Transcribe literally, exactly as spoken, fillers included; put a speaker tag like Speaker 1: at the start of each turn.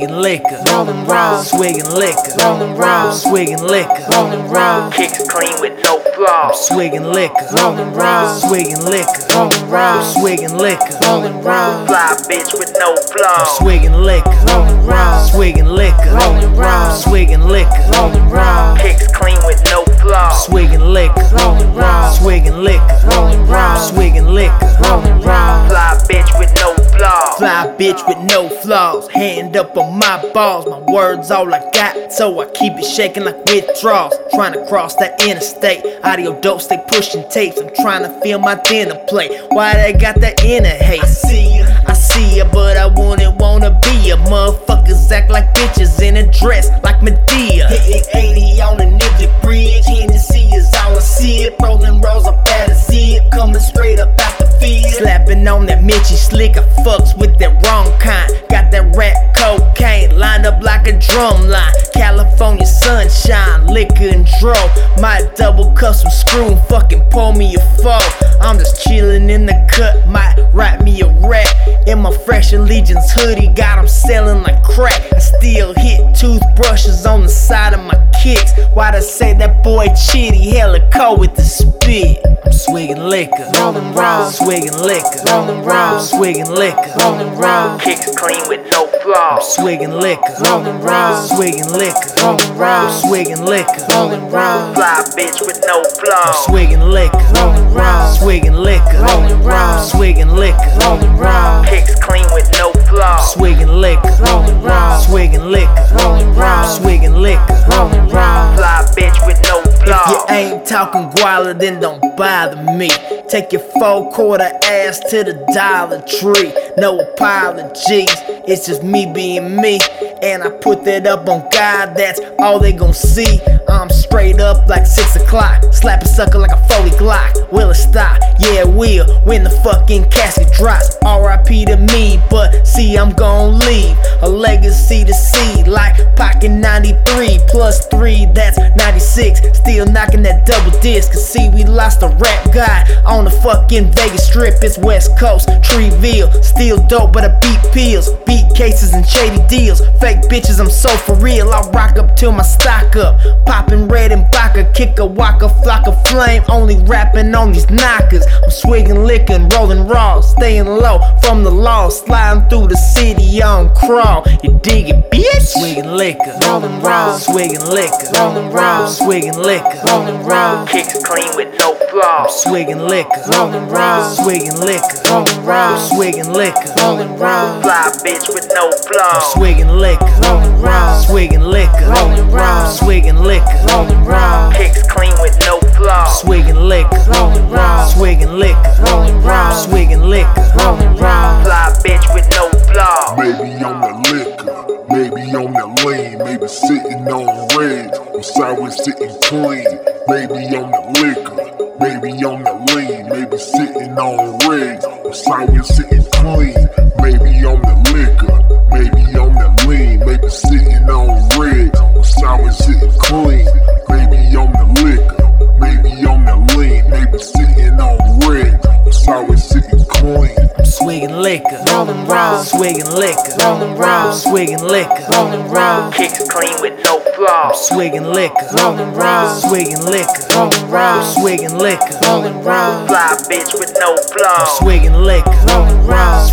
Speaker 1: swigging liquor,
Speaker 2: rolling round,
Speaker 1: swigging liquor,
Speaker 2: rolling round,
Speaker 1: swigging liquor,
Speaker 2: rolling round,
Speaker 3: Kicks clean with no flaws.
Speaker 1: swigging liquor,
Speaker 2: rolling round,
Speaker 1: swigging liquor,
Speaker 2: rolling round,
Speaker 1: swigging liquor,
Speaker 2: rolling round,
Speaker 3: Fly bitch with no flaws.
Speaker 1: swigging liquor,
Speaker 2: rolling round,
Speaker 1: swigging liquor,
Speaker 2: rolling round,
Speaker 1: swigging liquor,
Speaker 2: rolling round,
Speaker 3: Kicks clean with no flaws.
Speaker 1: swigging liquor,
Speaker 2: rolling round,
Speaker 1: swigging liquor,
Speaker 2: rolling round,
Speaker 1: swigging liquor.
Speaker 2: rolling round,
Speaker 3: Fly bitch with no flaws.
Speaker 1: Fly bitch with no flaws, hand up on my balls. My words all I got, so I keep it shaking like withdrawals. Trying to cross that interstate, audio dope stay pushing tapes. I'm trying to feel my dinner plate. Why they got that inner hate? I see ya, I see ya, but I wouldn't wanna be ya. Motherfuckers act like bitches in a dress like Medea. Hitting eighty on the Nifty Bridge, Hennessy is all I see it. Rolling rolls up at a zip, coming straight up out the field. Slapping on that Mitchie slick, I fucks with that wrong kind. Got that rap cocaine lined up like a drum line. California sunshine, liquor and dro. Might double cup some screw and fucking pour me a four. I'm just chillin' in the cut, might write me a rap. In my Fresh Allegiance hoodie, got 'em selling like crack. I still hit toothbrushes on the side of my kicks. Why they say that boy Chitty hella cold with the spit? I'm swigging liquor,
Speaker 2: rolling round,
Speaker 1: swigging liquor,
Speaker 2: rolling round,
Speaker 1: swigging liquor,
Speaker 2: rolling round,
Speaker 3: Kicks clean with no flaws.
Speaker 1: swigging liquor,
Speaker 2: rolling round,
Speaker 1: swigging liquor,
Speaker 2: rolling round,
Speaker 1: swigging liquor,
Speaker 2: rolling round,
Speaker 3: Fly bitch with no flaws.
Speaker 1: swigging liquor,
Speaker 2: rolling round,
Speaker 1: swigging liquor,
Speaker 2: rolling round,
Speaker 1: swigging liquor,
Speaker 2: rolling round,
Speaker 3: Kicks clean with no flaws.
Speaker 1: swigging liquor,
Speaker 2: rolling round,
Speaker 1: swigging liquor,
Speaker 2: rolling round,
Speaker 1: swigging liquor.
Speaker 2: rolling round,
Speaker 3: Fly bitch with no
Speaker 1: If you
Speaker 3: flaws.
Speaker 1: ain't talking guala, then don't bother me. Take your four quarter ass to the Dollar Tree. No apologies, it's just me being me. And I put that up on God, that's all they gon' see. I'm straight up like six o'clock, slap a sucker like a Foley Glock. Will it stop? Yeah, it will, when the fucking casket drops. R I P to me, but see I'm gon' leave a legacy to see, like Pocket ninety-three plus three, that's ninety-six. Still knocking that double disc, cause see we lost a rap guy on the fucking Vegas Strip. It's West Coast, Treeville, still dope but I beat pills, beat cases and shady deals. Fake bitches, I'm so for real, I rock up till my stock up. Poppin' red and vodka, kick a waka, flock of flame, only rapping on these knockers. I'm swigging liquor and rolling raw, staying low from the law, sliding through the city on crawl. You dig it, bitch? Swigging liquor,
Speaker 2: rolling round,
Speaker 1: swigging liquor,
Speaker 2: rolling round,
Speaker 1: swigging liquor,
Speaker 2: rolling round,
Speaker 3: Kicks clean with no flaws.
Speaker 1: swigging liquor,
Speaker 2: rolling round,
Speaker 1: swigging liquor,
Speaker 2: rolling round,
Speaker 1: swigging liquor,
Speaker 2: rolling round,
Speaker 3: Fly bitch with no flaws.
Speaker 1: swigging liquor,
Speaker 2: rolling round,
Speaker 1: swigging liquor,
Speaker 2: rolling round,
Speaker 1: swigging liquor,
Speaker 2: rolling round,
Speaker 3: Kicks clean with no flaws.
Speaker 1: swigging liquor,
Speaker 2: rolling round,
Speaker 1: swigging liquor,
Speaker 2: rolling round,
Speaker 1: swigging liquor.
Speaker 2: rolling round,
Speaker 3: Fly bitch with no flaws.
Speaker 4: Maybe on the liquor, maybe on the lean, maybe sitting on reds, or sideways sitting clean. Maybe on the liquor, maybe on the lean, maybe sitting on reds, or sideways sitting clean. Maybe on the liquor, maybe on the lean, maybe sitting on reds, or sideways sitting clean. Maybe on the liquor, maybe on the lean, maybe sitting on reds, or sideways sitting clean.
Speaker 1: I'm swigging liquor,
Speaker 2: rolling round,
Speaker 1: swigging liquor,
Speaker 2: rolling round,
Speaker 1: swigging liquor,
Speaker 2: rolling round,
Speaker 3: Kicks clean with no flaws.
Speaker 1: swigging liquor,
Speaker 2: rolling round,
Speaker 1: swigging liquor,
Speaker 2: rolling round,
Speaker 1: swigging liquor,
Speaker 2: rolling round,
Speaker 3: Fly bitch with no flaws.
Speaker 1: swigging liquor,
Speaker 2: rolling round,